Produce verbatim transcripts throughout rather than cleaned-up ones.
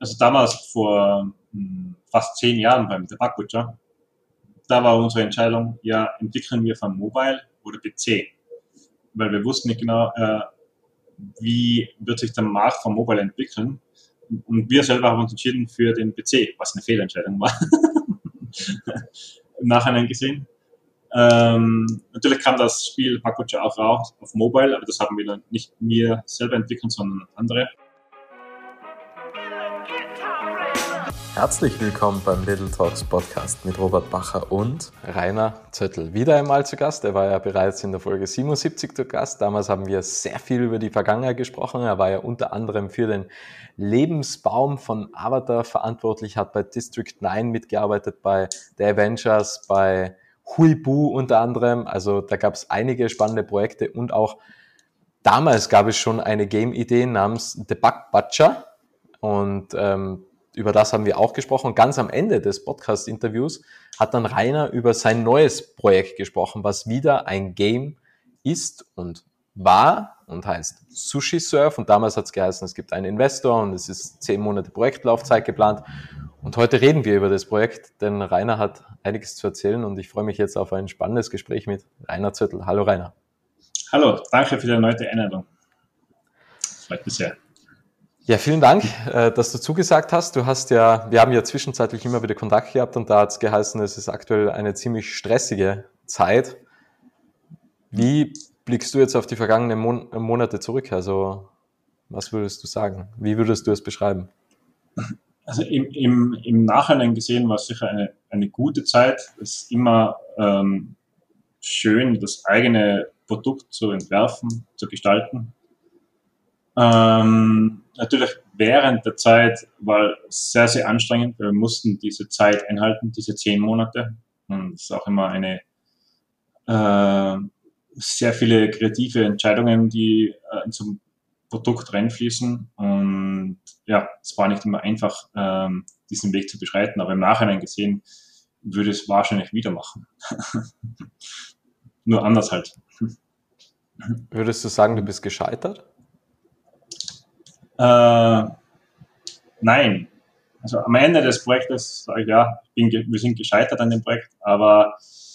also damals vor mh, fast zehn Jahren beim The Bug Butcher, da war unsere Entscheidung, ja, entwickeln wir von Mobile oder P C? Weil wir wussten nicht genau, äh, wie wird sich der Markt von Mobile entwickeln. Und wir selber haben uns entschieden für den P C, was eine Fehlentscheidung war. Im Nachhinein gesehen. Ähm, natürlich kam das Spiel Bug Butcher auch raus auf Mobile, aber das haben wir dann nicht wir selber entwickelt, sondern andere. Herzlich willkommen beim Little Talks Podcast mit Robert Bacher und Rainer Zöttl. Wieder einmal zu Gast. Er war ja bereits in der Folge siebenundsiebzig zu Gast. Damals haben wir sehr viel über die Vergangenheit gesprochen. Er war ja unter anderem für den Lebensbaum von Avatar verantwortlich, hat bei District neun mitgearbeitet, bei The Avengers, bei Huibu unter anderem. Also da gab es einige spannende Projekte und auch damals gab es schon eine Game-Idee namens The Bug Butcher und ähm, über das haben wir auch gesprochen. Und ganz am Ende des Podcast-Interviews hat dann Rainer über sein neues Projekt gesprochen, was wieder ein Game ist und war und heißt Sushi Surf. Und damals hat es geheißen, es gibt einen Investor und es ist zehn Monate Projektlaufzeit geplant. Und heute reden wir über das Projekt, denn Rainer hat einiges zu erzählen und ich freue mich jetzt auf ein spannendes Gespräch mit Rainer Zöttl. Hallo Rainer. Hallo, danke für die erneute Einladung. Freut mich sehr. Ja, vielen Dank, dass du zugesagt hast. Du hast ja, wir haben ja zwischenzeitlich immer wieder Kontakt gehabt und da hat es geheißen, es ist aktuell eine ziemlich stressige Zeit. Wie blickst du jetzt auf die vergangenen Mon- Monate zurück? Also, was würdest du sagen? Wie würdest du es beschreiben? Also im, im, im Nachhinein gesehen war es sicher eine, eine gute Zeit. Es ist immer ähm, schön, das eigene Produkt zu entwerfen, zu gestalten. Ähm, natürlich während der Zeit war es sehr, sehr anstrengend. Wir mussten diese Zeit einhalten, diese zehn Monate. Und es ist auch immer eine äh, sehr viele kreative Entscheidungen, die äh, in so ein Produkt reinfließen. Und ja, es war nicht immer einfach, ähm, diesen Weg zu beschreiten. Aber im Nachhinein gesehen würde es wahrscheinlich wieder machen. Nur anders halt. Würdest du sagen, du bist gescheitert? Äh, nein. Also am Ende des Projektes sage ich, ja, ich bin, wir sind gescheitert an dem Projekt, aber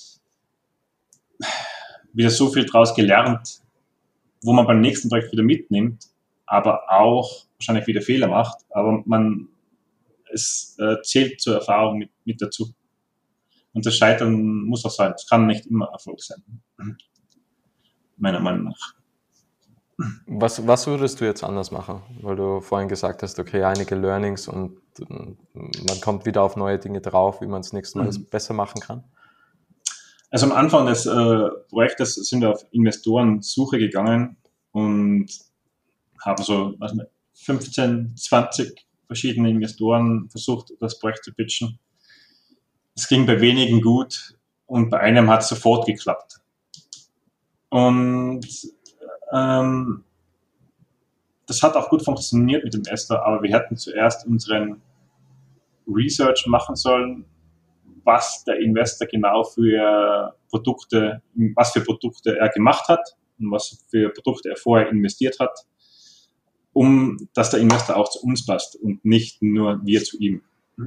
wieder so viel draus gelernt, wo man beim nächsten Projekt wieder mitnimmt, aber auch wahrscheinlich wieder Fehler macht, aber man, es äh, zählt zur Erfahrung mit, mit dazu. Und das Scheitern muss auch sein. Es kann nicht immer Erfolg sein. Meiner Meinung nach. Was, was würdest du jetzt anders machen? Weil du vorhin gesagt hast, okay, einige Learnings und man kommt wieder auf neue Dinge drauf, wie man es nächstes Mal mhm. besser machen kann. Also am Anfang des äh, Projektes sind wir auf Investorensuche gegangen und haben so was nicht, fünfzehn, zwanzig verschiedene Investoren versucht, das Projekt zu pitchen. Es ging bei wenigen gut und bei einem hat es sofort geklappt. Und ähm, das hat auch gut funktioniert mit dem Investor, aber wir hätten zuerst unseren Research machen sollen, was der Investor genau für Produkte, was für Produkte er gemacht hat und was für Produkte er vorher investiert hat, um dass der Investor auch zu uns passt und nicht nur wir zu ihm.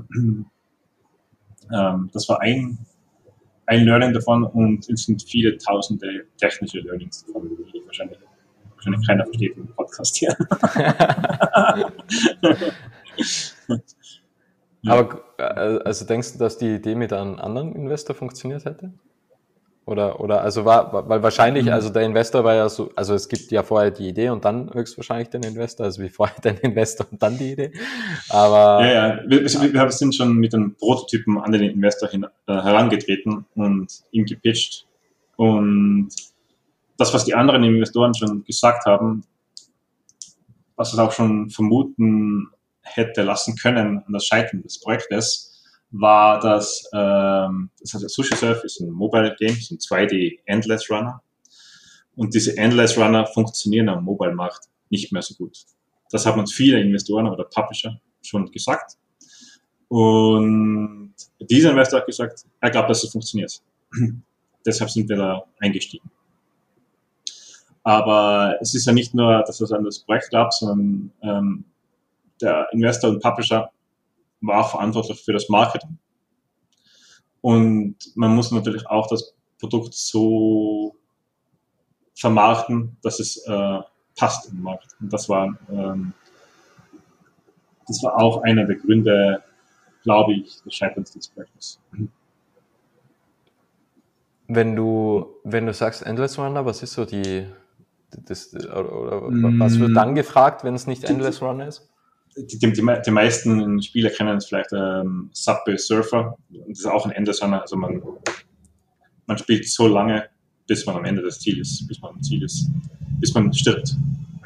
ähm, das war ein, ein Learning davon und es sind viele tausende technische Learnings davon, die wahrscheinlich, wahrscheinlich keiner versteht im Podcast hier. Ja. Aber also denkst du, dass die Idee mit einem anderen Investor funktioniert hätte? Oder, oder also war, weil wahrscheinlich, also der Investor war ja so, also es gibt ja vorher die Idee und dann höchstwahrscheinlich den Investor, also wie vorher den Investor und dann die Idee. Aber. Ja, ja, wir, wir, wir sind schon mit einem Prototypen an den Investor hin, äh, herangetreten und ihm gepitcht. Und das, was die anderen Investoren schon gesagt haben, was es auch schon vermuten hätte lassen können an das Scheitern des Projektes, war, dass ähm, das heißt, Sushi Surf ist ein Mobile Game, ist ein zwei D Endless Runner. Und diese Endless Runner funktionieren am Mobile-Markt nicht mehr so gut. Das haben uns viele Investoren oder Publisher schon gesagt. Und dieser Investor hat gesagt, er glaubt, dass es funktioniert. Deshalb sind wir da eingestiegen. Aber es ist ja nicht nur, dass es an das Projekt gab, sondern ähm, der Investor und Publisher war auch verantwortlich für das Marketing. Und man muss natürlich auch das Produkt so vermarkten, dass es äh, passt im Markt. Und das war, ähm, das war auch einer der Gründe, glaube ich, des Scheiterns des Projektes. Wenn du, wenn du sagst Endless Runner, was ist so die, das, oder, oder was wird dann gefragt, wenn es nicht Endless Runner ist? Die, die, die meisten Spieler kennen es vielleicht ähm, Subway Surfer. Das ist auch ein Endless Runner. Also man, man spielt so lange, bis man am Ende des Ziels, bis man am Ziel ist, bis man stirbt.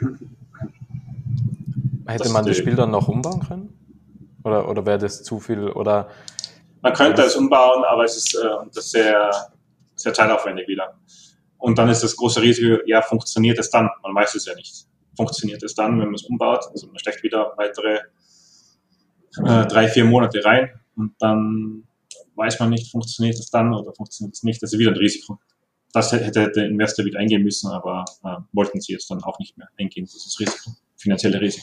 Hätte das man das die, Spiel dann noch umbauen können? Oder, oder wäre das zu viel? Oder man könnte es umbauen, aber es ist äh, das ist sehr, sehr zeitaufwendig wieder. Und dann ist das große Risiko, ja, funktioniert es dann? Man weiß es ja nicht. Funktioniert es dann, wenn man es umbaut? Also man steckt wieder weitere äh, drei, vier Monate rein und dann weiß man nicht, funktioniert es dann oder funktioniert es nicht. Das ist wieder ein Risiko. Das hätte der Investor wieder eingehen müssen, aber äh, wollten sie jetzt dann auch nicht mehr eingehen, dieses Risiko, finanzielle Risiko.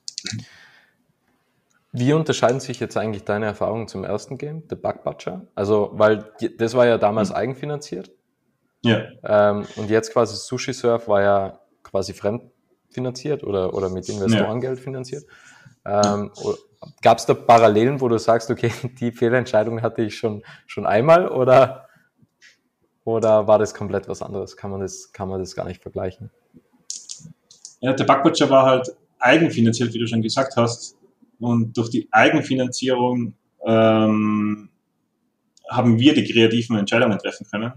Wie unterscheiden sich jetzt eigentlich deine Erfahrungen zum ersten Game, The Bug Butcher? Also, weil das war ja damals mhm. eigenfinanziert. Ja. Ähm, und jetzt quasi Sushi Surf war ja quasi fremdfinanziert oder, oder mit Investorengeld ja. finanziert. Ähm, ja. Gab es da Parallelen, wo du sagst, okay, die Fehlentscheidung hatte ich schon, schon einmal oder, oder war das komplett was anderes? Kann man das, kann man das gar nicht vergleichen? Ja, der Bug Butcher war halt eigenfinanziert, wie du schon gesagt hast. Und durch die Eigenfinanzierung ähm, haben wir die kreativen Entscheidungen treffen können.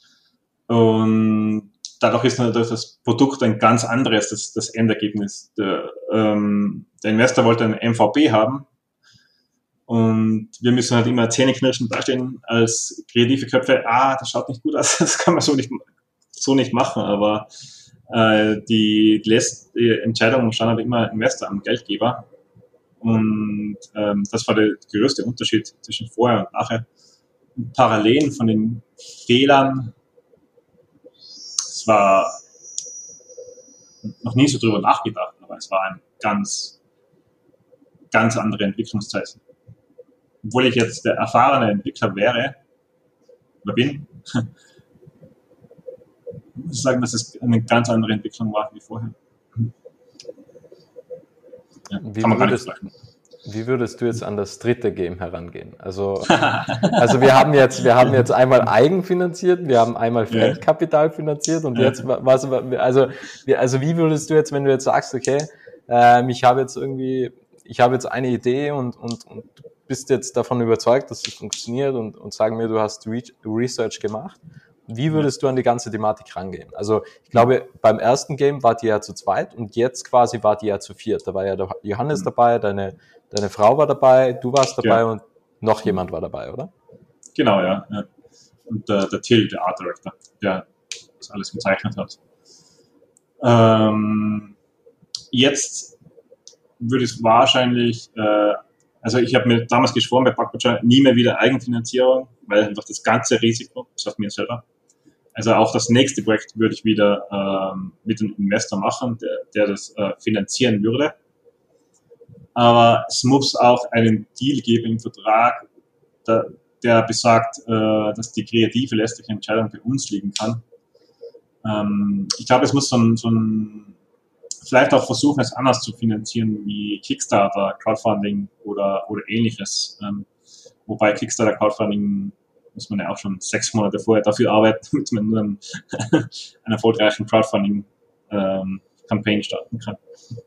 Und dadurch ist natürlich das Produkt ein ganz anderes, das, das Endergebnis. Der, ähm, der Investor wollte ein M V P haben und wir müssen halt immer zähneknirschend dastehen als kreative Köpfe. Ah, das schaut nicht gut aus, das kann man so nicht, so nicht machen, aber äh, die, die letzte Entscheidung stand halt immer Investor am Geldgeber. Und ähm, das war der größte Unterschied zwischen vorher und nachher. Und Parallelen von den Fehlern, es war noch nie so drüber nachgedacht, aber es war eine ganz, ganz andere Entwicklungszeit. Obwohl ich jetzt der erfahrene Entwickler wäre, oder bin, muss ich sagen, dass es eine ganz andere Entwicklung war wie vorher. Ja, wie, kann man würdest, gar nicht wie würdest du jetzt an das dritte Game herangehen? Also, also wir haben jetzt, wir haben jetzt einmal eigenfinanziert, wir haben einmal Fremdkapital finanziert und jetzt was, also, also wie würdest du jetzt, wenn du jetzt sagst, okay, ähm, ich habe jetzt irgendwie, ich habe jetzt eine Idee und, und, und bist jetzt davon überzeugt, dass es funktioniert und, und sagen mir, du hast Research gemacht. Wie würdest du an die ganze Thematik rangehen? Also ich glaube, beim ersten Game wart ihr ja zu zweit und jetzt quasi wart ihr ja zu viert. Da war ja der Johannes dabei, deine, deine Frau war dabei, du warst dabei ja. Und noch jemand war dabei, oder? Genau, ja. ja. Und äh, der Till, der Art Director, der das alles gezeichnet hat. Ähm, jetzt würde es wahrscheinlich, äh, also ich habe mir damals geschworen bei Bug Butcher, nie mehr wieder Eigenfinanzierung, weil einfach das ganze Risiko, das auf mir selber. Also auch das nächste Projekt würde ich wieder ähm, mit einem Investor machen, der, der das äh, finanzieren würde. Aber es muss auch einen Deal geben im Vertrag, der, der besagt, äh, dass die kreative letztliche Entscheidung bei uns liegen kann. Ähm, ich glaube, es muss so ein, so ein, vielleicht auch versuchen, es anders zu finanzieren wie Kickstarter, Crowdfunding oder, oder ähnliches. Ähm, wobei Kickstarter, Crowdfunding muss man ja auch schon sechs Monate vorher dafür arbeiten, damit man nur einen, einen erfolgreichen Crowdfunding-Campaign ähm, starten kann.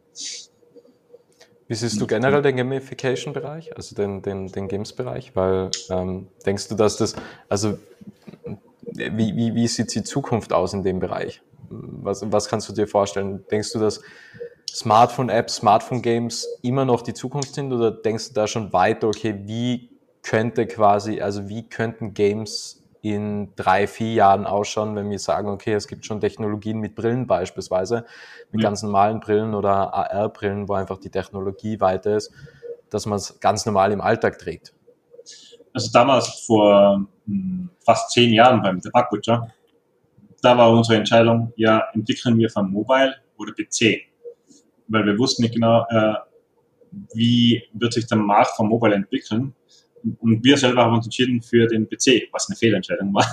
Wie siehst du generell den Gamification-Bereich, also den, den, den Games-Bereich? Weil ähm, denkst du, dass das, also wie, wie, wie sieht die Zukunft aus in dem Bereich? Was, was kannst du dir vorstellen? Denkst du, dass Smartphone-Apps, Smartphone-Games immer noch die Zukunft sind oder denkst du da schon weiter, okay, wie könnte quasi, also wie könnten Games in drei, vier Jahren ausschauen, wenn wir sagen, okay, es gibt schon Technologien mit Brillen beispielsweise, mit ja. ganz normalen Brillen oder A R-Brillen, wo einfach die Technologie weiter ist, dass man es ganz normal im Alltag trägt. Also damals vor mh, fast zehn Jahren beim The Bug Butcher, da war unsere Entscheidung, ja, entwickeln wir von Mobile oder P C, weil wir wussten nicht genau, äh, wie wird sich der Markt vom Mobile entwickeln. Und wir selber haben uns entschieden für den P C, was eine Fehlentscheidung war.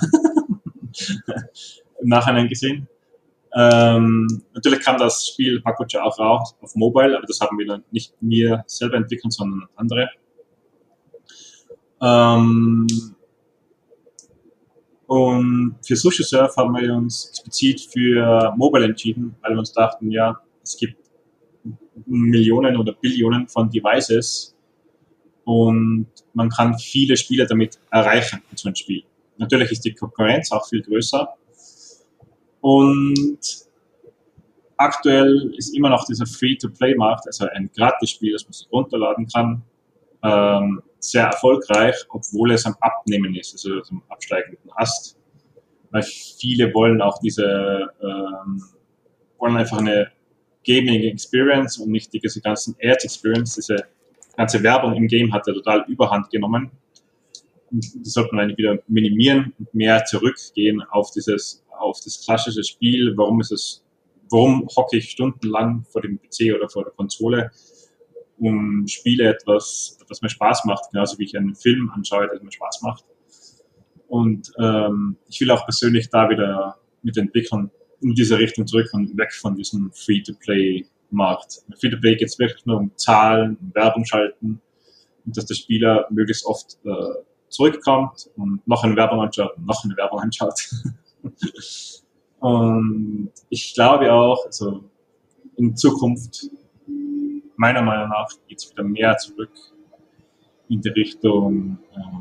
Im Nachhinein gesehen. Ähm, natürlich kam das Spiel Makucha auch raus auf Mobile, aber das haben wir dann nicht wir selber entwickelt, sondern andere. Ähm, und für Sushi Surf haben wir uns explizit für Mobile entschieden, weil wir uns dachten, ja, es gibt Millionen oder Billionen von Devices und man kann viele Spieler damit erreichen in so einem Spiel. Natürlich ist die Konkurrenz auch viel größer und aktuell ist immer noch dieser Free-to-Play-Markt, also ein Gratis-Spiel, das man sich runterladen kann, ähm, sehr erfolgreich, obwohl es am Abnehmen ist, also am absteigenden Ast. Weil viele wollen auch diese, ähm, wollen einfach eine Gaming Experience und nicht diese ganzen Ads Experience. Diese ganze Werbung im Game hat ja total Überhand genommen. Und die sollte man eigentlich wieder minimieren und mehr zurückgehen auf dieses, auf das klassische Spiel. Warum ist es, warum hocke ich stundenlang vor dem P C oder vor der Konsole, um Spiele etwas, was mir Spaß macht, genauso wie ich einen Film anschaue, der mir Spaß macht. Und ähm, ich will auch persönlich da wieder mit Entwicklern in diese Richtung zurück und weg von diesem Free-to-Play-Markt. Free-to-Play geht es wirklich nur um Zahlen, um Werbung schalten und dass der Spieler möglichst oft äh, zurückkommt und noch eine Werbung anschaut und noch eine Werbung anschaut. Und ich glaube auch, also in Zukunft, meiner Meinung nach, geht es wieder mehr zurück in die Richtung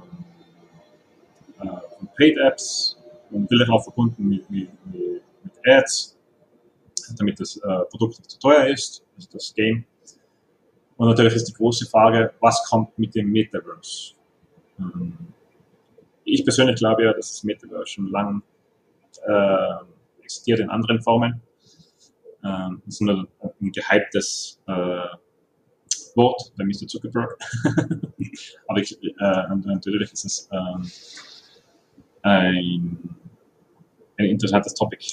äh, von Paid-Apps und vielleicht auch verbunden mit, mit, mit Ads, damit das äh, Produkt nicht zu teuer ist, also das Game. Und natürlich ist die große Frage, was kommt mit dem Metaverse? Ähm, ich persönlich glaube ja, dass das Metaverse schon lange äh, existiert in anderen Formen. Ähm, das ist nur ein gehyptes äh, Wort bei Mister Zuckerberg. Aber ich, äh, natürlich ist es ähm, ein, ein interessantes Topic.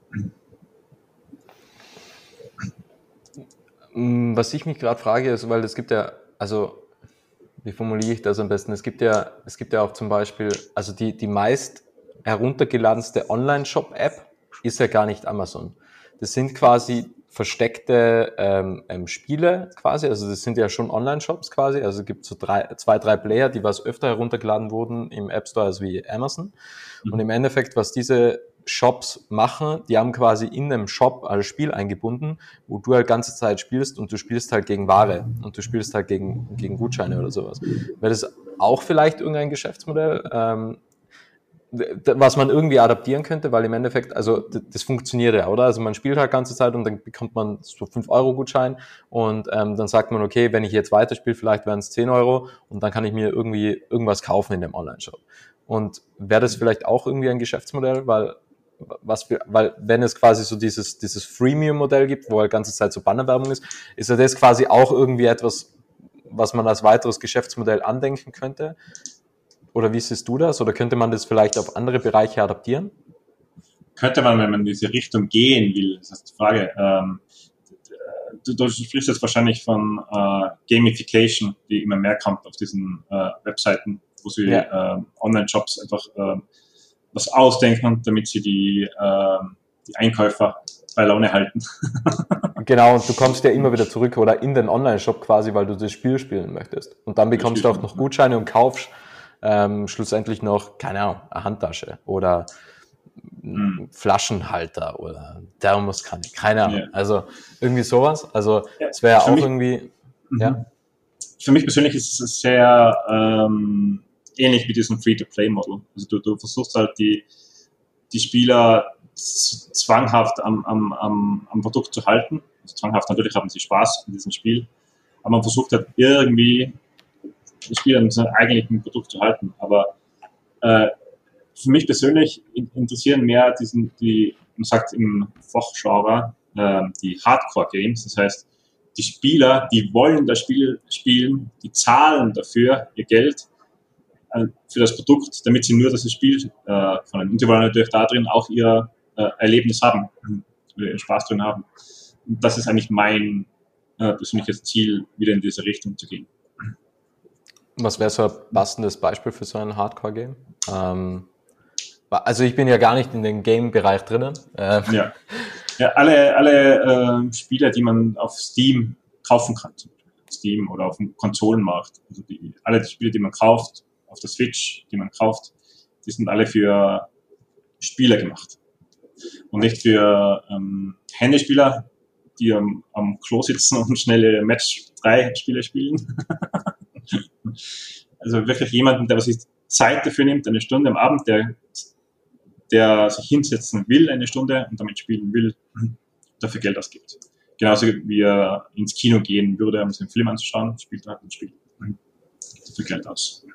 Was ich mich gerade frage, ist, weil es gibt ja, also wie formuliere ich das am besten? Es gibt ja, es gibt ja auch zum Beispiel, also die, die meist heruntergeladenste Online-Shop-App ist ja gar nicht Amazon. Das sind quasi versteckte ähm, ähm, Spiele quasi, also das sind ja schon Online-Shops quasi, also es gibt so drei, zwei, drei Player, die was öfter heruntergeladen wurden im App Store als wie Amazon. Mhm. Und im Endeffekt, was diese Shops machen, die haben quasi in einem Shop ein Spiel eingebunden, wo du halt ganze Zeit spielst und du spielst halt gegen Ware und du spielst halt gegen, gegen Gutscheine oder sowas. Wäre das auch vielleicht irgendein Geschäftsmodell, ähm, was man irgendwie adaptieren könnte, weil im Endeffekt, also das, das funktioniert ja, oder? Also man spielt halt ganze Zeit und dann bekommt man so fünf Euro Gutschein und ähm, dann sagt man, okay, wenn ich jetzt weiterspiele, vielleicht wären es zehn Euro und dann kann ich mir irgendwie irgendwas kaufen in dem Online-Shop. Und wäre das vielleicht auch irgendwie ein Geschäftsmodell, weil was für, weil wenn es quasi so dieses dieses Freemium-Modell gibt, wo halt ganze Zeit so Bannerwerbung ist, ist ja das quasi auch irgendwie etwas, was man als weiteres Geschäftsmodell andenken könnte. Oder wie siehst du das? Oder könnte man das vielleicht auf andere Bereiche adaptieren? Könnte man, wenn man in diese Richtung gehen will, das ist die Frage. Ähm, du, du sprichst jetzt wahrscheinlich von äh, Gamification, die immer mehr kommt auf diesen äh, Webseiten, wo sie ja. äh, Online-Shops einfach äh, was ausdenken, damit sie die, äh, die Einkäufer bei Laune halten. Genau, und du kommst ja immer wieder zurück oder in den Online-Shop quasi, weil du das Spiel spielen möchtest. Und dann bekommst du auch noch Gutscheine und kaufst ähm, schlussendlich noch, keine Ahnung, eine Handtasche oder hm. Flaschenhalter oder Thermoskanne, keine Ahnung. Ja. Also irgendwie sowas. Also es ja, wäre auch mich, irgendwie, m- ja. Für mich persönlich ist es sehr ähm, ähnlich mit diesem Free-to-Play-Model. Also du, du versuchst halt die, die Spieler zwanghaft am, am, am, am Produkt zu halten. Also zwanghaft, natürlich haben sie Spaß in diesem Spiel, aber man versucht halt irgendwie die Spieler an seinem eigentlichen Produkt zu halten. Aber äh, für mich persönlich interessieren mehr diesen, die, man sagt im Fachgenre, äh, die Hardcore-Games. Das heißt, die Spieler, die wollen das Spiel spielen, die zahlen dafür ihr Geld äh, für das Produkt, damit sie nur das Spiel äh, können. Und sie wollen natürlich da drin auch ihr äh, Erlebnis haben, oder ihren Spaß drin haben. Und das ist eigentlich mein äh, persönliches Ziel, wieder in diese Richtung zu gehen. Was wäre so ein passendes Beispiel für so ein Hardcore-Game? Ähm, also ich bin ja gar nicht in den Game-Bereich drinnen. Ähm. Ja, ja alle, alle äh, Spiele, die man auf Steam kaufen kann, Steam oder auf dem Konsolenmarkt, also die, alle die Spiele, die man kauft, auf der Switch, die man kauft, die sind alle für Spieler gemacht und nicht für ähm, Handyspieler, die am, am Klo sitzen und schnelle Match drei Spiele spielen. Also wirklich jemanden, der sich Zeit dafür nimmt, eine Stunde am Abend, der, der sich hinsetzen will, eine Stunde und damit spielen will, dafür Geld ausgibt. Genauso wie er ins Kino gehen würde, um sich einen Film anzuschauen, spielt er halt ein Spiel. Dafür Geld aus.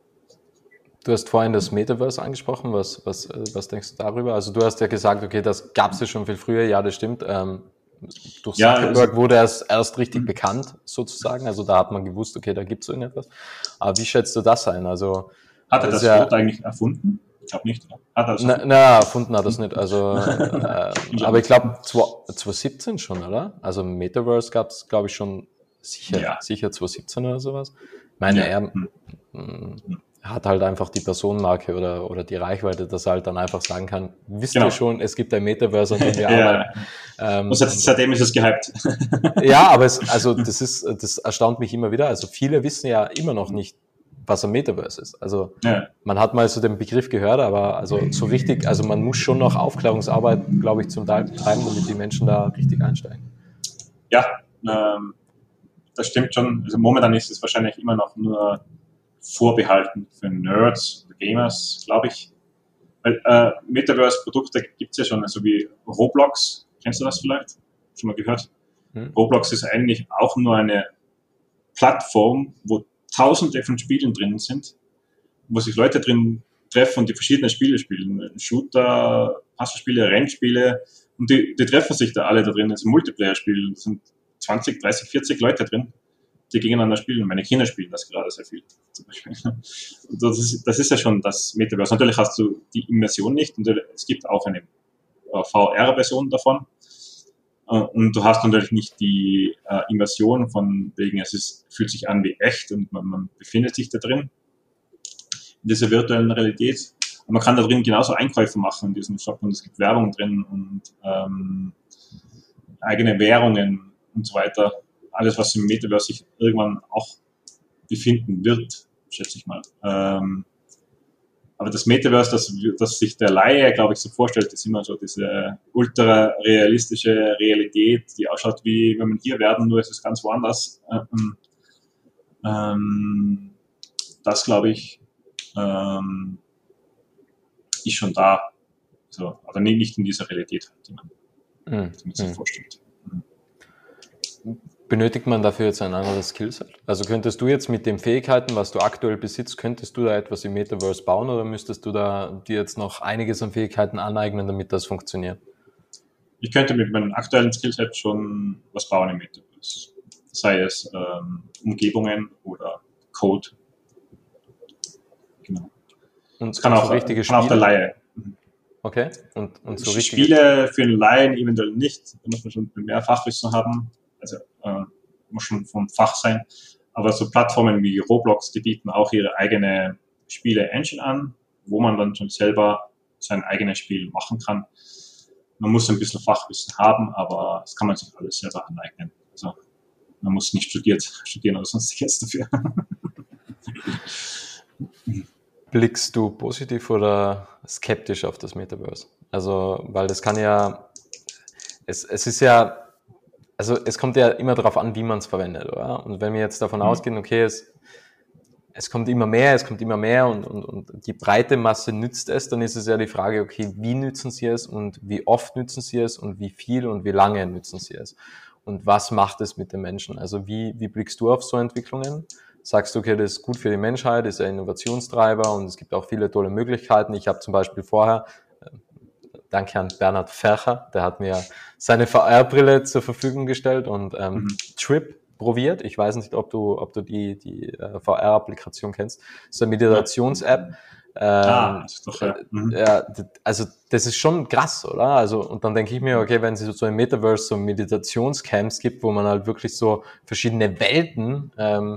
Du hast vorhin das Metaverse angesprochen. Was, was, was denkst du darüber? Also du hast ja gesagt, okay, das gab es ja schon viel früher. Ja, das stimmt. Ähm, durch ja, Zuckerberg also, wurde es erst richtig bekannt, sozusagen. Also da hat man gewusst, okay, da gibt es so etwas. Aber wie schätzt du das ein? Also, hat er das ja, Wort eigentlich erfunden? Ich glaube nicht. Hat er na, na, erfunden hat er es nicht. Also, äh, aber ich glaube zwanzig siebzehn schon, oder? Also Metaverse gab es, glaube ich, schon sicher, ja. sicher zwanzig siebzehn oder sowas. Meine, ja. er hm. hat halt einfach die Personenmarke oder, oder die Reichweite, dass er halt dann einfach sagen kann, wisst genau. ihr schon, es gibt ein Metaverse, an dem wir ja. arbeiten. Ähm, und seitdem ist es gehypt. ja, aber es, also das ist, das erstaunt mich immer wieder. Also viele wissen ja immer noch nicht, was ein Metaverse ist. Also ja. man hat mal so den Begriff gehört, aber also so richtig, also man muss schon noch Aufklärungsarbeit, glaube ich, zum Teil betreiben, damit die Menschen da richtig einsteigen. Ja, ähm, das stimmt schon. Also momentan ist es wahrscheinlich immer noch nur vorbehalten für Nerds, Gamers, glaube ich. Weil äh, Metaverse-Produkte gibt es ja schon, also wie Roblox. Kennst du das vielleicht? Schon mal gehört? Hm. Roblox ist eigentlich auch nur eine Plattform, wo tausende von Spielen drin sind, wo sich Leute drin treffen und die verschiedene Spiele spielen. Shooter, Puzzlespiele, Rennspiele. Und die, die treffen sich da alle da drin. Das ist ein Multiplayer-Spiel. Da sind zwanzig, dreißig, vierzig Leute drin, die gegeneinander spielen. Meine Kinder spielen das gerade sehr viel, zum Beispiel. Und das ist, das ist ja schon das Metaverse. Natürlich hast du die Immersion nicht. Und es gibt auch eine V R-Version davon. Und du hast natürlich nicht die äh, Immersion von wegen, es ist, fühlt sich an wie echt und man, man befindet sich da drin in dieser virtuellen Realität. Und man kann da drin genauso Einkäufe machen in diesem Shop und es gibt Werbung drin und ähm, eigene Währungen und so weiter. Alles, was im Metaverse sich irgendwann auch befinden wird, schätze ich mal. Ähm, aber das Metaverse, das, das sich der Laie, glaube ich, so vorstellt, ist immer so diese ultra realistische Realität, die ausschaut wie, wenn man hier werden, nur ist es ganz woanders. Ähm, ähm, das, glaube ich, ähm, ist schon da. So, aber nicht in dieser Realität, die man, mhm. die man sich vorstellt. Benötigt man dafür jetzt ein anderes Skillset? Also könntest du jetzt mit den Fähigkeiten, was du aktuell besitzt, könntest du da etwas im Metaverse bauen oder müsstest du da dir jetzt noch einiges an Fähigkeiten aneignen, damit das funktioniert? Ich könnte mit meinem aktuellen Skillset schon was bauen im Metaverse. Sei es ähm, Umgebungen oder Code. Genau. Und das kann, so auch, richtige kann auch der Laie. Okay. Und, und so richtige Spiele für einen Laien eventuell nicht. Da muss man schon mehr Fachwissen haben. Also äh, muss schon vom Fach sein. Aber so Plattformen wie Roblox, die bieten auch ihre eigene Spiele-Engine an, wo man dann schon selber sein eigenes Spiel machen kann. Man muss ein bisschen Fachwissen haben, aber das kann man sich alles selber aneignen. Also man muss nicht studiert, studieren oder sonstiges dafür. Blickst du positiv oder skeptisch auf das Metaverse? Also, weil das kann ja, es, es ist ja, also es kommt ja immer darauf an, wie man es verwendet, oder? Und wenn wir jetzt davon mhm. ausgehen, okay, es, es kommt immer mehr, es kommt immer mehr und, und, und die breite Masse nützt es, dann ist es ja die Frage, okay, wie nützen sie es und wie oft nützen sie es und wie viel und wie lange nützen sie es? Und was macht es mit den Menschen? Also wie, wie blickst du auf so Entwicklungen? Sagst du, okay, das ist gut für die Menschheit, ist ein Innovationstreiber und es gibt auch viele tolle Möglichkeiten. Ich habe zum Beispiel vorher, äh, danke an Bernhard Fercher, der hat mir seine V R-Brille zur Verfügung gestellt und ähm, mhm. Trip probiert. Ich weiß nicht, ob du, ob du die, die äh, V R-Applikation kennst. Das ist eine Meditations-App. Ähm, Ah, ist doch, ja. Mhm. ja, also das ist schon krass, oder? Also, und dann denke ich mir, okay, wenn es so im Metaverse so Meditationscamps gibt, wo man halt wirklich so verschiedene Welten ähm,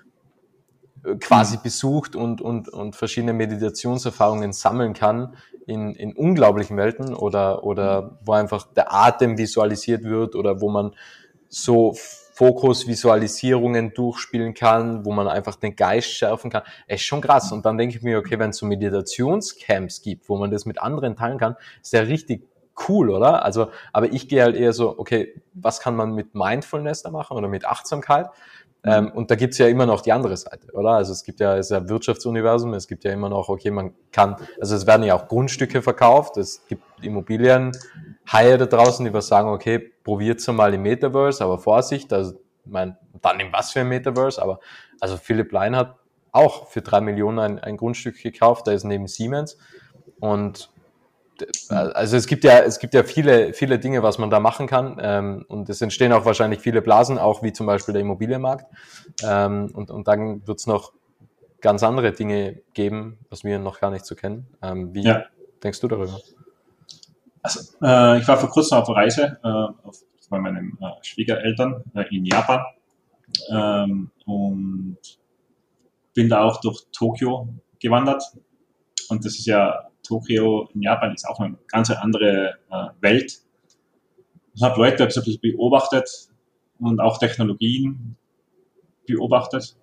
quasi Mhm. besucht und, und, und verschiedene Meditationserfahrungen sammeln kann in, in unglaublichen Welten oder, oder wo einfach der Atem visualisiert wird oder wo man so Fokusvisualisierungen durchspielen kann, wo man einfach den Geist schärfen kann. Es ist schon krass. Und dann denke ich mir, okay, wenn es so Meditationscamps gibt, wo man das mit anderen teilen kann, ist ja richtig cool, oder? Also, aber ich gehe halt eher so, okay, was kann man mit Mindfulness da machen oder mit Achtsamkeit? Ähm, Mhm. und da gibt's ja immer noch die andere Seite, oder? Also es gibt ja, es ist ja Wirtschaftsuniversum, es gibt ja immer noch, okay, man kann, also es werden ja auch Grundstücke verkauft, es gibt Immobilienhaie da draußen, die was sagen, okay, probiert's mal im Metaverse, aber Vorsicht, also, ich mein, dann in was für ein Metaverse, aber, also Philipp Lein hat auch für drei Millionen ein, ein Grundstück gekauft, da ist neben Siemens und Mhm. also es gibt ja, es gibt ja viele, viele Dinge, was man da machen kann. Ähm, und es entstehen auch wahrscheinlich viele Blasen, auch wie zum Beispiel der Immobilienmarkt. Ähm, und, und dann wird es noch ganz andere Dinge geben, was wir noch gar nicht so kennen. Ähm, wie Ja. denkst du darüber? Also, äh, ich war vor kurzem auf Reise äh, auf, bei meinen äh, Schwiegereltern äh, in Japan ähm, und bin da auch durch Tokio gewandert. Und das ist ja, Tokio in Japan ist auch eine ganz andere äh, Welt. Ich habe Leute ein bisschen beobachtet und auch Technologien beobachtet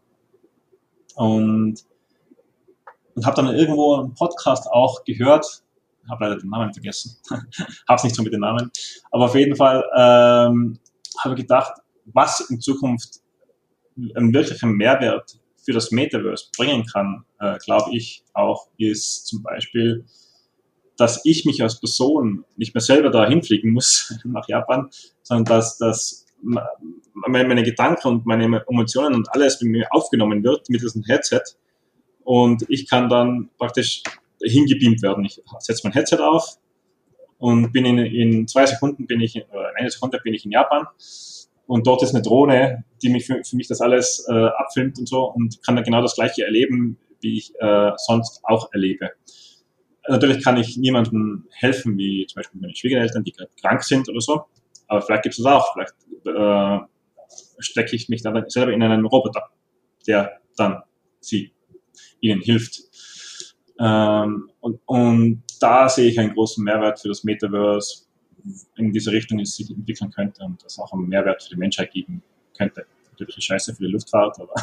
und, und habe dann irgendwo einen Podcast auch gehört, habe leider den Namen vergessen, habe es nicht so mit den Namen, aber auf jeden Fall ähm, habe ich gedacht, was in Zukunft einen wirklichen Mehrwert für das Metaverse bringen kann, äh, glaube ich auch, ist zum Beispiel, dass ich mich als Person nicht mehr selber da hinfliegen muss nach Japan, sondern dass, dass meine Gedanken und meine Emotionen und alles mit mir aufgenommen wird mit diesem Headset und ich kann dann praktisch hingebeamt werden. Ich setze mein Headset auf und bin in, in zwei Sekunden bin ich, oder in einer Sekunde bin ich in Japan und dort ist eine Drohne, die mich für, für mich das alles äh, abfilmt und so und kann dann genau das Gleiche erleben, wie ich äh, sonst auch erlebe. Natürlich kann ich niemandem helfen, wie zum Beispiel meine Schwiegereltern, die gerade krank sind oder so, aber vielleicht gibt es das auch. Vielleicht äh, stecke ich mich dann selber in einen Roboter, der dann sie ihnen hilft. Ähm, und, und da sehe ich einen großen Mehrwert für das Metaverse in diese Richtung, es sich entwickeln könnte und das auch einen Mehrwert für die Menschheit geben könnte. Natürlich ist scheiße für die Luftfahrt, aber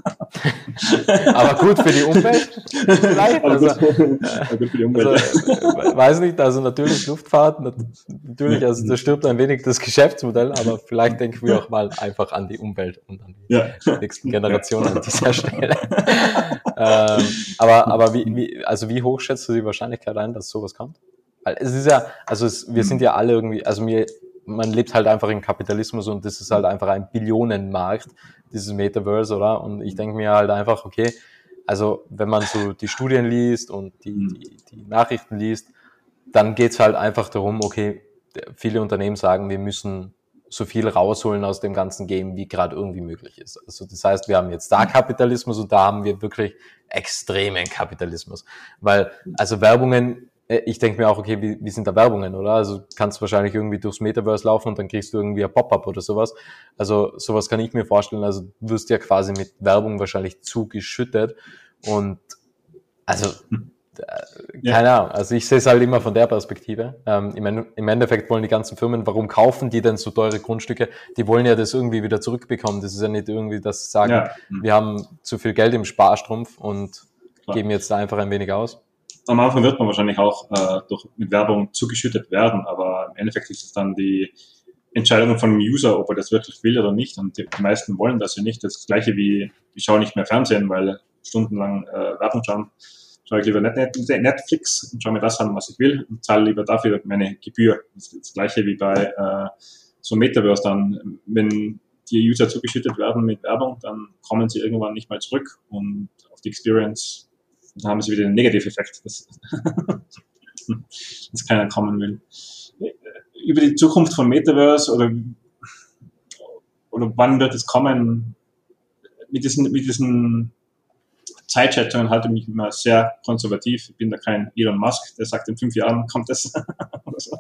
Aber gut für die Umwelt vielleicht. aber, Also, gut, äh, aber gut für die also Umwelt. äh, weiß nicht, also natürlich Luftfahrt, nat- natürlich, Ja, also da stirbt ein wenig das Geschäftsmodell, aber vielleicht denken wir auch mal einfach an die Umwelt und an die ja. nächsten Generationen an dieser Stelle. ähm, aber aber wie, wie, also wie hoch schätzt du die Wahrscheinlichkeit ein, dass sowas kommt? Weil es ist ja, also es, wir sind ja alle irgendwie, also mir, man lebt halt einfach im Kapitalismus und das ist halt einfach ein Billionenmarkt, dieses Metaverse, oder? Und ich denke mir halt einfach, okay, also wenn man so die Studien liest und die, die, die Nachrichten liest, dann geht's halt einfach darum, okay, viele Unternehmen sagen, wir müssen so viel rausholen aus dem ganzen Game, wie gerade irgendwie möglich ist. Also das heißt, wir haben jetzt da Kapitalismus und da haben wir wirklich extremen Kapitalismus. Weil, also Werbungen, ich denke mir auch, okay, wie, wie sind da Werbungen, oder? Also du kannst wahrscheinlich irgendwie durchs Metaverse laufen und dann kriegst du irgendwie ein Pop-up oder sowas. Also sowas kann ich mir vorstellen. Also du wirst ja quasi mit Werbung wahrscheinlich zugeschüttet und also Ja. keine Ahnung, also ich sehe es halt immer von der Perspektive. Ähm, im, Im Endeffekt wollen die ganzen Firmen, warum kaufen die denn so teure Grundstücke? Die wollen ja das irgendwie wieder zurückbekommen. Das ist ja nicht irgendwie, dass sie sagen, Ja. wir haben zu viel Geld im Sparstrumpf und Klar. geben jetzt da einfach ein wenig aus. Am Anfang wird man wahrscheinlich auch äh, durch, mit Werbung zugeschüttet werden, aber im Endeffekt ist es dann die Entscheidung von dem User, ob er das wirklich will oder nicht. Und die, die meisten wollen das ja nicht. Das Gleiche wie, ich schaue nicht mehr Fernsehen, weil stundenlang äh, Werbung schauen. Schaue ich lieber Netflix und schaue mir das an, was ich will und zahle lieber dafür meine Gebühr. Das ist das Gleiche wie bei äh, so Metaverse dann. Wenn die User zugeschüttet werden mit Werbung, dann kommen sie irgendwann nicht mehr zurück und auf die Experience dann haben sie wieder den Negativeffekt, dass, dass keiner kommen will. Über die Zukunft von Metaverse oder, oder wann wird es kommen, mit diesen, mit diesen Zeitschätzungen halte ich mich immer sehr konservativ. Ich bin da kein Elon Musk, der sagt, in fünf Jahren kommt das. So.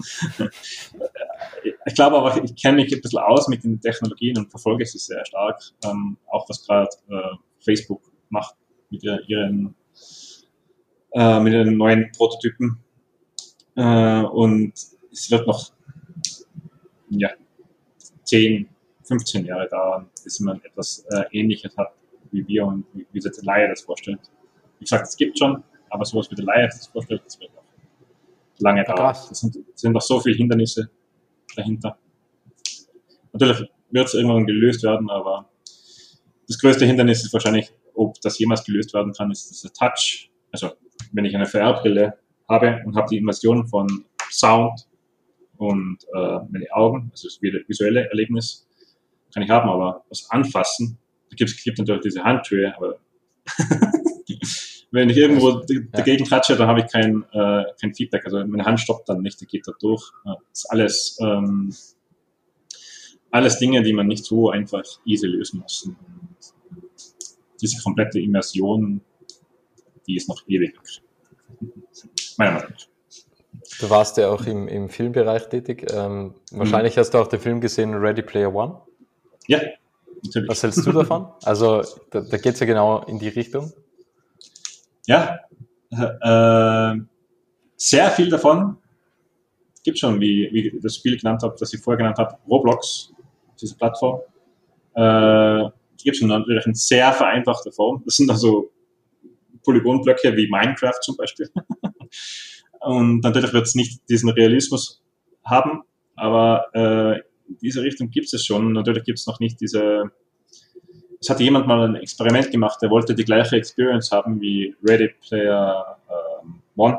Ich glaube aber, ich kenne mich ein bisschen aus mit den Technologien und verfolge sie sehr stark. Ähm, auch was gerade äh, Facebook macht mit ihren, äh, mit ihren neuen Prototypen. Äh, und es wird noch ja, zehn, fünfzehn Jahre dauern, bis man etwas äh, Ähnliches hat wie wir und wie, wie sich der Laie das vorstellt. Wie gesagt, es gibt schon, aber sowas wie der Laie das vorstellt, das wird noch lange Ja, dauern. krass. Es sind, sind noch so viele Hindernisse dahinter. Natürlich wird es irgendwann gelöst werden, aber das größte Hindernis ist wahrscheinlich, ob das jemals gelöst werden kann, ist das Touch. Also wenn ich eine V R-Brille habe und habe die Immersion von Sound und äh, meine Augen, also das visuelle Erlebnis, kann ich haben, aber das Anfassen, da gibt es natürlich diese Handtüre, aber wenn ich irgendwo dagegen klatsche, dann habe ich kein, äh, kein Feedback, also meine Hand stoppt dann nicht, die geht da durch. Das ist alles, ähm, alles Dinge, die man nicht so einfach easy lösen muss. Und diese komplette Immersion, die ist noch ewig. Meiner Meinung nach. Du warst ja auch im, im Filmbereich tätig. Ähm, wahrscheinlich mhm. hast du auch den Film gesehen, Ready Player One. Ja, natürlich. Was hältst du davon? Also da, da geht es ja genau in die Richtung. Ja, äh, sehr viel davon. Es gibt schon, wie, wie ich das Spiel genannt habe, das ich vorher genannt habe, Roblox, diese Plattform. Äh, die gibt es schon natürlich in sehr vereinfachter Form. Das sind also Polygonblöcke wie Minecraft zum Beispiel. Und natürlich wird es nicht diesen Realismus haben, aber äh, in diese Richtung gibt es schon. Natürlich gibt es noch nicht diese. Es hatte jemand mal ein Experiment gemacht, der wollte die gleiche Experience haben wie Ready Player ähm, One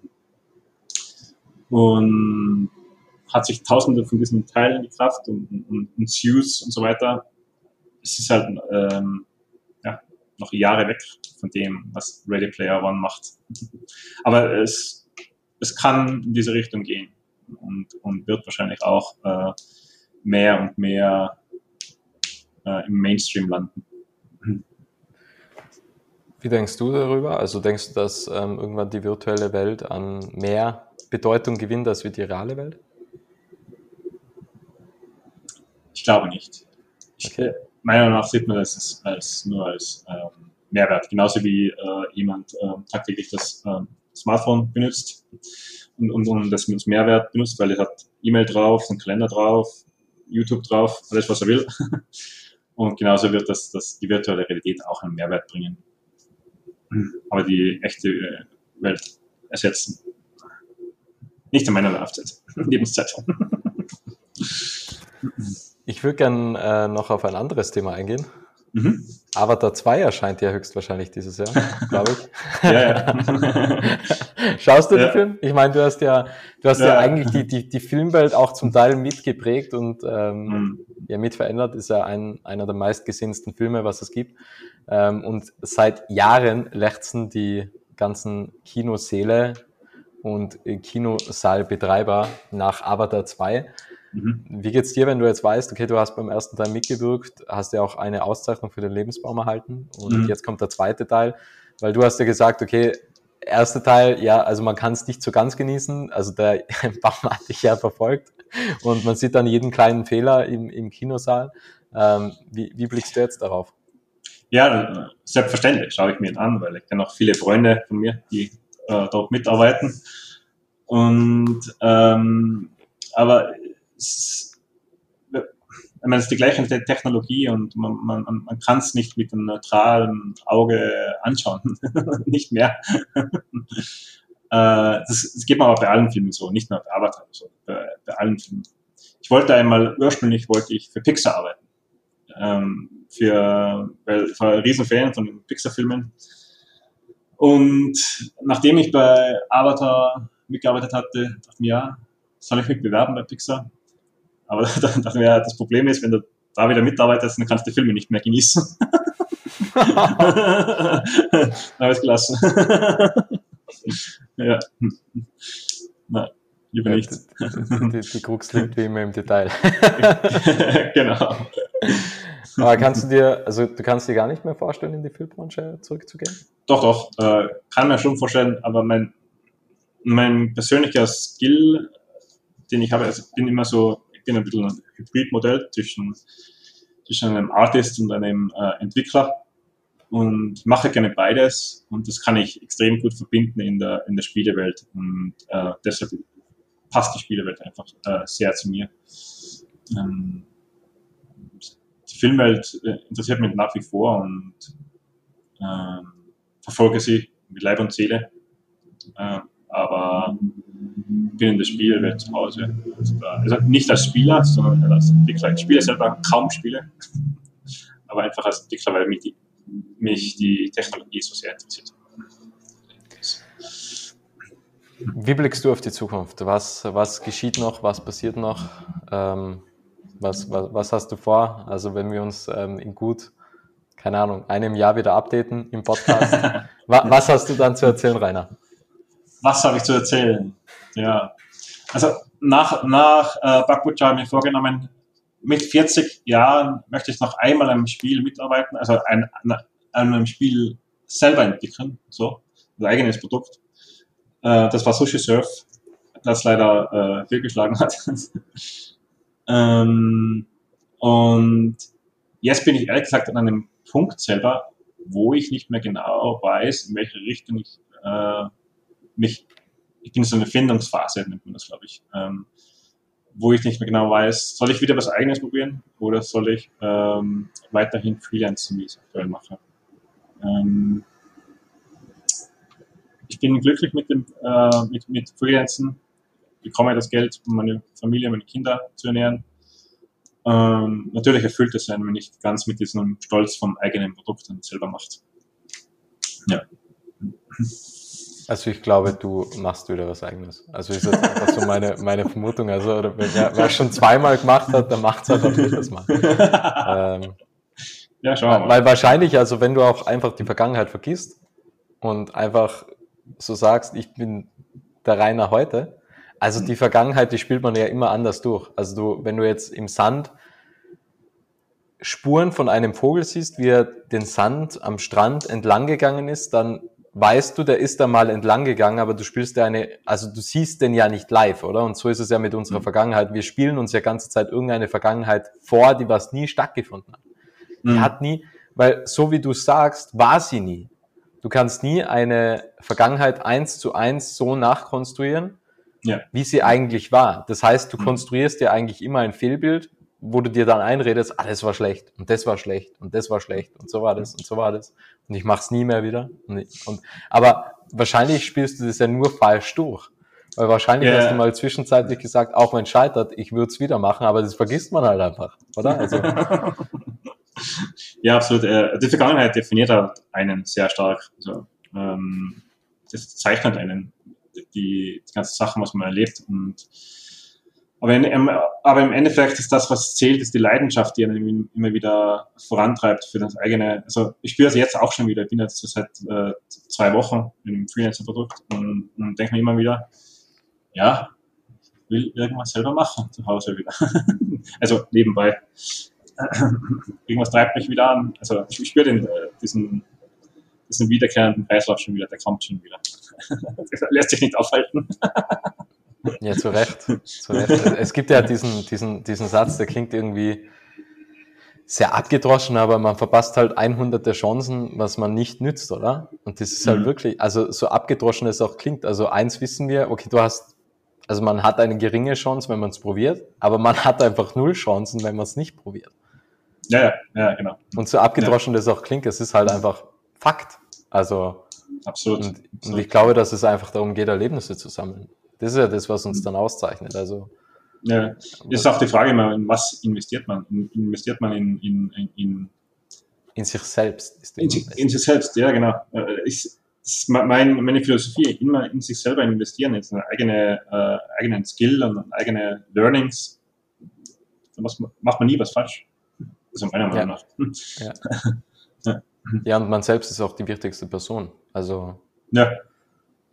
und hat sich tausende von diesen Teilen gekauft und, und, und Suits und so weiter. Es ist halt ähm, ja, noch Jahre weg von dem, was Ready Player One macht. Aber es, es kann in diese Richtung gehen und, und wird wahrscheinlich auch äh, mehr und mehr äh, im Mainstream landen. Wie denkst du darüber? Also denkst du, dass ähm, irgendwann die virtuelle Welt an mehr Bedeutung gewinnt als wie die reale Welt? Ich glaube nicht. Ich, Okay. Meiner Meinung nach sieht man das als, nur als ähm, Mehrwert. Genauso wie äh, jemand äh, tagtäglich das äh, Smartphone benutzt und, und, und das als Mehrwert benutzt, weil er hat E-Mail drauf, einen Kalender drauf, YouTube drauf, alles was er will. Und genauso wird das, das die virtuelle Realität auch einen Mehrwert bringen. Aber die echte Welt ersetzen. Nicht in meiner Laufzeit, Lebenszeit. Ich würde gerne äh, noch auf ein anderes Thema eingehen. Mhm. Avatar zwei erscheint ja höchstwahrscheinlich dieses Jahr, glaube ich. Ja, ja. Schaust du ja. den Film? Ich meine, du hast ja, du hast ja, ja eigentlich die, die, die Filmwelt auch zum Teil mitgeprägt und ähm, mhm. ja, mit verändert. Ist ja ein, einer der meistgesehensten Filme, was es gibt. Ähm, und seit Jahren lechzen die ganzen Kinosäle und Kinosaalbetreiber nach Avatar zwei. Mhm. Wie geht's dir, wenn du jetzt weißt, okay, du hast beim ersten Teil mitgewirkt, hast ja auch eine Auszeichnung für den Lebensbaum erhalten und mhm. jetzt kommt der zweite Teil, weil du hast ja gesagt, okay, erster Teil, ja, also man kann es nicht so ganz genießen, also der Baum hat dich ja verfolgt und man sieht dann jeden kleinen Fehler im, im Kinosaal. Ähm, wie, wie blickst du jetzt darauf? Ja, selbstverständlich schaue ich mir ihn an, weil ich kenne auch viele Freunde von mir, die äh, dort mitarbeiten. Und ähm, aber es, ich meine, es ist die gleiche Technologie und man, man, man kann es nicht mit einem neutralen Auge anschauen. Nicht mehr. äh, das, das geht mir aber bei allen Filmen so, nicht nur bei Avatar, so, bei, bei allen Filmen. Ich wollte einmal, ursprünglich wollte ich für Pixar arbeiten. Ähm, für, weil ich war ein Riesenfan von den Pixar-Filmen. Und nachdem ich bei Avatar mitgearbeitet hatte, dachte ich mir, ja, soll ich mich bewerben bei Pixar? Aber dann dachte ich mir, das Problem ist, wenn du da wieder mitarbeitest, dann kannst du die Filme nicht mehr genießen. Dann habe ich es gelassen. Ja. Nein, lieber ja, nicht. Die, die, die Krux liegt wie immer im Detail. Genau. Aber kannst du dir, also du kannst dir gar nicht mehr vorstellen, in die Filmbranche zurückzugehen? Doch, doch, äh, kann mir schon vorstellen, aber mein, mein persönlicher Skill, den ich habe, also ich bin immer so, ich bin ein bisschen ein Hybridmodell zwischen, zwischen einem Artist und einem äh, Entwickler und mache gerne beides und das kann ich extrem gut verbinden in der, in der Spielewelt und äh, deshalb passt die Spielewelt einfach äh, sehr zu mir. Ähm, die Filmwelt äh, interessiert mich nach wie vor und äh, verfolge sie mit Leib und Seele, äh, aber bin in der Spielewelt zu Hause. Also, da, also nicht als Spieler, sondern als Entwickler. Ich spiele selber kaum Spiele, aber einfach als Entwickler, weil mich die, mich die Technologie so sehr interessiert. Wie blickst du auf die Zukunft? Was, was geschieht noch? Was passiert noch? Ähm, was, was, was hast du vor? Also wenn wir uns ähm, in gut, keine Ahnung, einem Jahr wieder updaten im Podcast, wa, was hast du dann zu erzählen, Rainer? Was habe ich zu erzählen? Ja, also nach, nach äh, Backbutcher habe ich mir vorgenommen, mit vierzig Jahren möchte ich noch einmal am Spiel mitarbeiten, also ein, an einem Spiel selber entwickeln, so, ein eigenes Produkt. Äh, das war Sushi Surf, das leider äh, fehlgeschlagen hat. ähm, und jetzt bin ich ehrlich gesagt an einem Punkt selber, wo ich nicht mehr genau weiß, in welche Richtung ich äh, mich, ich bin in so eine Findungsphase, nennt man das, glaube ich, ähm, wo ich nicht mehr genau weiß, soll ich wieder was Eigenes probieren oder soll ich ähm, weiterhin Freelancen, wie ich es aktuell mache. Ähm, ich bin glücklich mit dem äh, mit, mit Freelancen, bekomme das Geld, um meine Familie, meine Kinder zu ernähren. Ähm, natürlich erfüllt es einen, wenn ich ganz mit diesem Stolz vom eigenen Produkt dann selber macht. Ja. Also ich glaube, du machst wieder was Eigenes. Also ist jetzt einfach so meine, meine Vermutung. Also wer, wer schon zweimal gemacht hat, dann macht es halt auch drittes Mal. ähm, ja, schauen wir mal. Weil wahrscheinlich, also wenn du auch einfach die Vergangenheit vergisst und einfach so sagst, ich bin der Rainer heute, also die Vergangenheit, die spielt man ja immer anders durch. Also du, wenn du jetzt im Sand Spuren von einem Vogel siehst, wie er den Sand am Strand entlang gegangen ist, dann weißt du, der ist da mal entlang gegangen, aber du spielst ja eine, also du siehst den ja nicht live, oder? Und so ist es ja mit unserer Vergangenheit. Wir spielen uns ja ganze Zeit irgendeine Vergangenheit vor, die was nie stattgefunden hat. Die Mhm. hat nie, weil so wie du sagst, war sie nie. Du kannst nie eine Vergangenheit eins zu eins so nachkonstruieren, ja. wie sie eigentlich war. Das heißt, du konstruierst dir eigentlich immer ein Fehlbild, wo du dir dann einredest, ah, das war schlecht und das war schlecht und das war schlecht und so war das und so war das und ich mach's nie mehr wieder. Und ich, und, aber wahrscheinlich spielst du das ja nur falsch durch, weil wahrscheinlich yeah. hast du mal zwischenzeitlich gesagt, auch wenn es scheitert, ich würde es wieder machen, aber das vergisst man halt einfach, oder? Also ja, absolut. Die Vergangenheit definiert halt einen sehr stark. Also, ähm, das zeichnet einen, die, die ganzen Sachen, was man erlebt. Und, aber, in, aber im Endeffekt ist das, was zählt, ist die Leidenschaft, die einen immer wieder vorantreibt für das eigene. Also ich spüre es jetzt auch schon wieder. Ich bin jetzt seit äh, zwei Wochen in einem Freelancer-Produkt und, und denke mir immer wieder, ja, ich will irgendwas selber machen zu Hause wieder. Also nebenbei. Irgendwas treibt mich wieder an. Also ich spüre den, diesen, diesen wiederkehrenden Kreislauf schon wieder, der kommt schon wieder. Der lässt sich nicht aufhalten. Ja, zu Recht. Zu Recht. Es gibt ja diesen, diesen, diesen Satz, der klingt irgendwie sehr abgedroschen, aber man verpasst halt hundert der Chancen, was man nicht nützt, oder? Und das ist halt mhm. wirklich, also so abgedroschen es auch klingt. Also eins wissen wir, okay, du hast, also man hat eine geringe Chance, wenn man es probiert, aber man hat einfach null Chancen, wenn man es nicht probiert. Ja, ja, ja, genau. Und so abgedroschen ja. das auch klingt, es ist halt einfach Fakt. Also absolut. Und, absolut. und ich glaube, dass es einfach darum geht, Erlebnisse zu sammeln. Das ist ja das, was uns dann auszeichnet. Also ja, ist auch die Frage immer, in was investiert man? Investiert man in in in, in, in sich selbst? Ist in, in sich selbst, ja, genau. Ich, mein, meine Philosophie, immer in sich selber investieren, in seine eigene, äh, eigenen Skill und eigene Learnings. Dann macht man nie was falsch. Also meiner Meinung nach. Ja. Ja. ja, und man selbst ist auch die wichtigste Person. Also ja.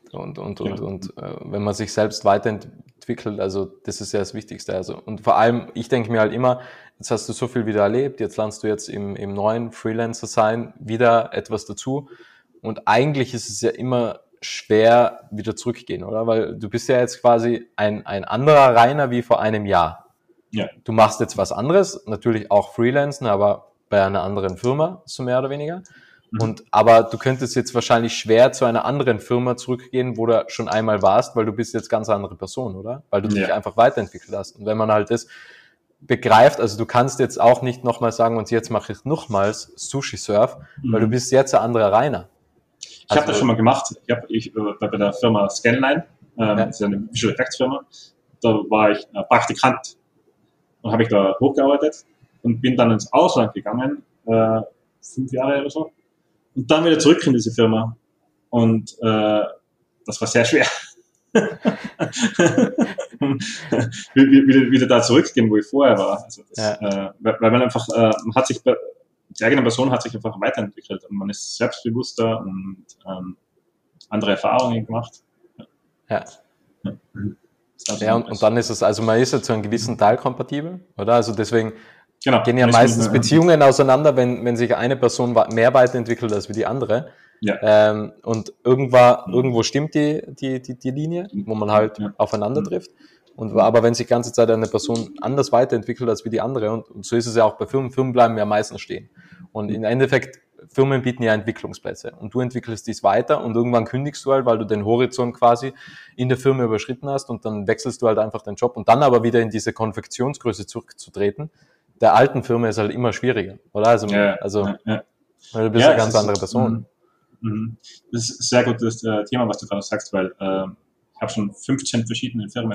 Und, und, Ja. und, und äh, wenn man sich selbst weiterentwickelt, also das ist ja das Wichtigste. Also, und vor allem, ich denke mir halt immer, jetzt hast du so viel wieder erlebt, jetzt lernst du jetzt im, im neuen Freelancer sein wieder etwas dazu. Und eigentlich ist es ja immer schwer wieder zurückgehen, oder? Weil du bist ja jetzt quasi ein, ein anderer Rainer wie vor einem Jahr. Ja. Du machst jetzt was anderes, natürlich auch Freelancen, aber bei einer anderen Firma, so mehr oder weniger. Und, aber du könntest jetzt wahrscheinlich schwer zu einer anderen Firma zurückgehen, wo du schon einmal warst, weil du bist jetzt ganz andere Person, oder? Weil du dich Ja. einfach weiterentwickelt hast. Und wenn man halt das begreift, also du kannst jetzt auch nicht nochmal sagen, und jetzt mache ich nochmals Sushi-Surf, Mhm. weil du bist jetzt ein anderer Rainer. Ich Also, habe das schon mal gemacht. Ich habe ich, äh, bei der Firma Scanline, ähm, Ja. das ist eine Visual Effects Firma, da war ich äh, Praktikant und habe ich da hochgearbeitet und bin dann ins Ausland gegangen, äh, fünf Jahre oder so, und dann wieder zurück in diese Firma. Und äh, das war sehr schwer. wieder, wieder, wieder da zurückgehen, wo ich vorher war. Also das, Ja. äh, weil, weil man einfach, äh, man hat sich, die eigene Person hat sich einfach weiterentwickelt und man ist selbstbewusster und ähm, andere Erfahrungen gemacht. ja. Ja, also Ja, und, und dann ist es, also man ist ja zu einem gewissen Teil kompatibel, oder? Also deswegen genau, gehen ja man ist meistens mit- Beziehungen auseinander, wenn, wenn sich eine Person wa- mehr weiterentwickelt als wie die andere. Ja. Ähm, und irgendwo, irgendwo stimmt die, die, die, die Linie, wo man halt Ja. aufeinander trifft. Und, aber wenn sich die ganze Zeit eine Person anders weiterentwickelt als wie die andere, und, und so ist es ja auch bei Firmen, Firmen bleiben ja meistens stehen. Und im Endeffekt, Firmen bieten ja Entwicklungsplätze und du entwickelst dies weiter und irgendwann kündigst du halt, weil du den Horizont quasi in der Firma überschritten hast und dann wechselst du halt einfach den Job und dann aber wieder in diese Konfektionsgröße zurückzutreten, der alten Firma ist halt immer schwieriger, oder? Also, Ja, also ja, ja. weil du bist Ja, eine es ganz ist- andere Person. Mhm. Das ist ein sehr gutes äh, Thema, was du gerade sagst, weil äh, ich habe schon fünfzehn verschiedene Firmen.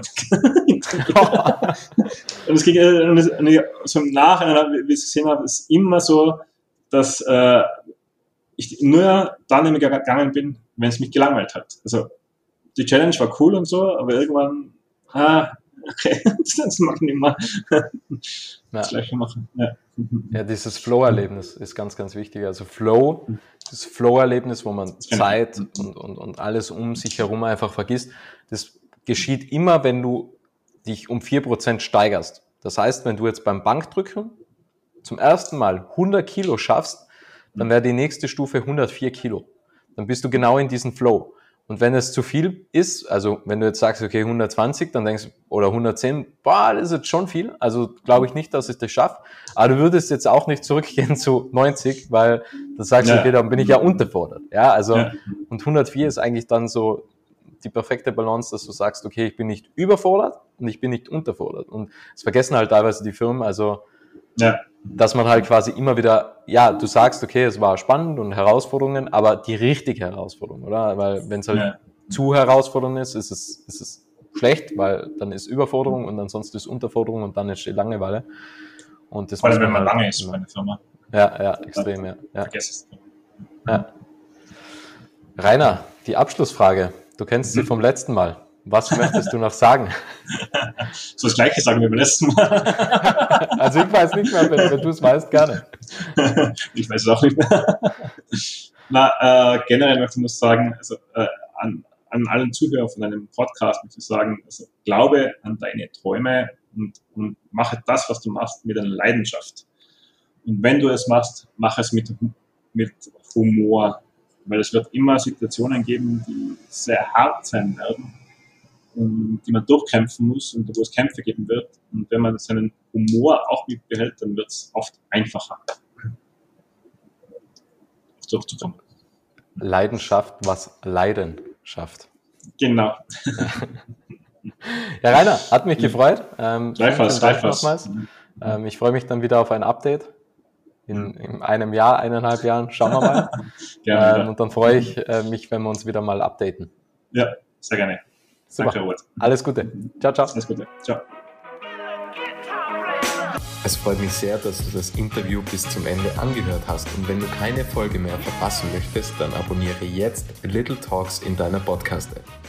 Und es ging, äh, und es, und ich, so im Nachhinein, wie ich es gesehen habe, ist immer so, dass äh, ich nur dann immer gegangen bin, wenn es mich gelangweilt hat. Also die Challenge war cool und so, aber irgendwann, ah, okay, das mag ich nicht mehr das Ja. Gleiche machen. Ja. Ja, dieses Flow-Erlebnis ist ganz, ganz wichtig. Also Flow, das Flow-Erlebnis, wo man Zeit und, und, und alles um sich herum einfach vergisst, das geschieht immer, wenn du dich um vier Prozent steigerst. Das heißt, wenn du jetzt beim Bankdrücken zum ersten Mal hundert Kilo schaffst, dann wäre die nächste Stufe hundertvier Kilo. Dann bist du genau in diesem Flow. Und wenn es zu viel ist, also wenn du jetzt sagst, okay, hundertzwanzig, dann denkst du, oder hundertzehn, boah, das ist jetzt schon viel. Also glaube ich nicht, dass ich das schaffe. Aber du würdest jetzt auch nicht zurückgehen zu neunzig, weil dann sagst du, Ja. okay, dann bin ich ja unterfordert. Ja, also, Ja. und hundertvier ist eigentlich dann so die perfekte Balance, dass du sagst, okay, ich bin nicht überfordert und ich bin nicht unterfordert. Und das vergessen halt teilweise die Firmen, also, Ja. dass man halt quasi immer wieder, ja, du sagst, okay, es war spannend und Herausforderungen, aber die richtige Herausforderung, oder? Weil wenn es halt Ja. zu herausfordernd ist, ist es, ist es schlecht, weil dann ist Überforderung und ansonsten ist Unterforderung und dann entsteht Langeweile. Und das Vor allem, muss wenn man halt lange ist immer- bei einer Firma. Ja, ja, extrem, ja. ja, Vergiss es. ja. Rainer, die Abschlussfrage. Du kennst sie Mhm. vom letzten Mal. Was möchtest du noch sagen? So das Gleiche sagen wir beim letzten Mal. Also ich weiß nicht mehr, wenn, wenn du es weißt, gerne. Ich weiß es auch nicht mehr. Na, äh, generell möchte ich nur sagen, also äh, an, an allen Zuhörer von einem Podcast möchte ich sagen, also glaube an deine Träume und, und mache das, was du machst, mit einer Leidenschaft. Und wenn du es machst, mach es mit, mit Humor, weil es wird immer Situationen geben, die sehr hart sein werden und die man durchkämpfen muss und wo es Kämpfe geben wird. Und wenn man seinen Humor auch mitbehält, dann wird es oft einfacher durchzukommen. Leidenschaft, was Leiden schafft. Genau. Ja, Rainer, hat mich gefreut. Ähm, Gleichfalls, vielen Dank gleichfalls. nochmals. Ähm, ich freue mich dann wieder auf ein Update. In, in einem Jahr, eineinhalb Jahren, schauen wir mal. Gerne. ähm, und dann freue ich äh, mich, wenn wir uns wieder mal updaten. Ja, sehr gerne. Super. Danke, Robert. Alles Gute. Ciao, ciao. Alles Gute. Ciao. Es freut mich sehr, dass du das Interview bis zum Ende angehört hast. Und wenn du keine Folge mehr verpassen möchtest, dann abonniere jetzt Little Talks in deiner Podcast-App.